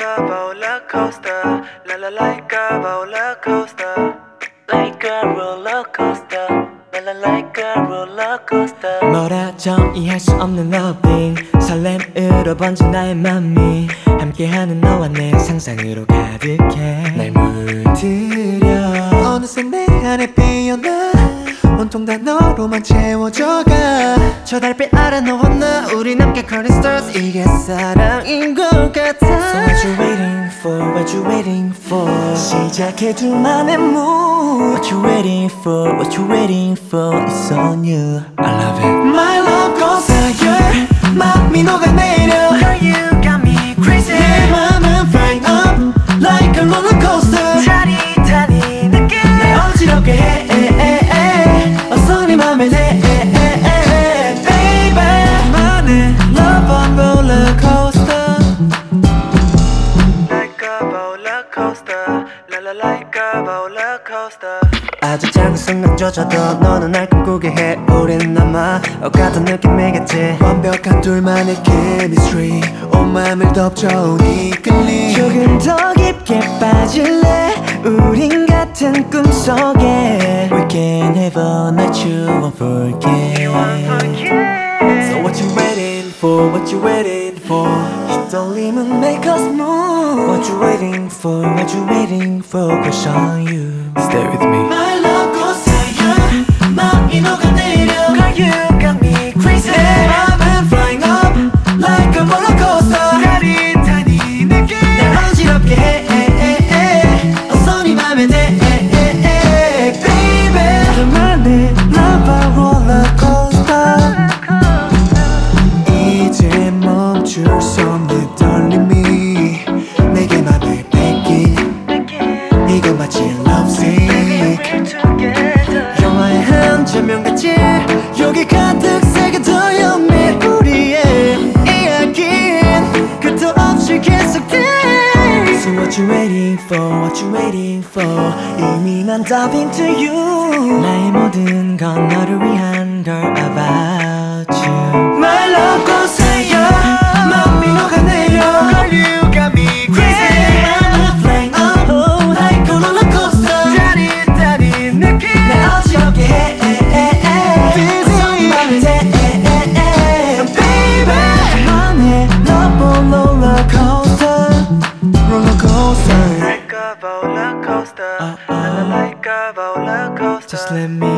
a roller coaster, la la like a roller coaster, like a roller coaster, la la like a roller coaster. 뭐라죠 이해할 수 없는 loving 설렘으로 번진 나의 맘이 함께하는 너와 내 상상으로 가득해 날 물들여 어느새 내 안에 피어나 온통 다 너로만 채워져가 저 달빛 아래 너와 나 우리 함께 calling stars 이게 사랑인 것 같아 So what you waiting for, what you waiting for 시작해 둘만의 move What you waiting for, what you waiting for It's on you, I love it My love goes higher 마음이 녹아내려 Girl you got me crazy 내 맘은 flying up like a roller coaster 짜릿한 느낌 날 어지럽게 해 어서 네 맘에 내 Baby 나만의 love on roller coaster Like a roller coaster, la la like a roller coaster. 아주 작은 순간조차도 너는 날 꿈꾸게 해 우린 남아 같은 느낌이겠지 완벽한 둘만의 chemistry 온 맘을 덮쳐온 이끌림 조금 더 깊게 빠질래 우린 같은 꿈속에 We can have a night you won't forget So what you waiting for, what you waiting for 휘둘림은 make us move What you waiting for, what you waiting for Crush on you Stay with me My love goes higher 마음이 녹아내려 Girl you got me crazy 내 맘은 flying up like a roller coaster 짜릿한 이 느낌 날 어지럽게 해 어서 네 맘에 대 Baby 너만의 love a roller coaster 이제 멈출 수 없는 떨림이 내게 맘을 뺏긴 이건 마치 love sick 영화의 한 장면같이 여기 가득 새겨져 연밀 우리의 이야기는 끝도 없이 계속돼 So what you waiting for, what you waiting for 이미 난 dive into you 나의 모든 건 너를 위한 걸 about you My love goes higher 마음이 녹아내려 Girl you got me crazy I'm flying up like a roller coaster 짜릿한 이 느낌 날 어지럽게 해 Busy 맘을 대 Baby 나만의 love roller coaster Roller coaster Like a roller coaster, la la like a roller coaster. Just let me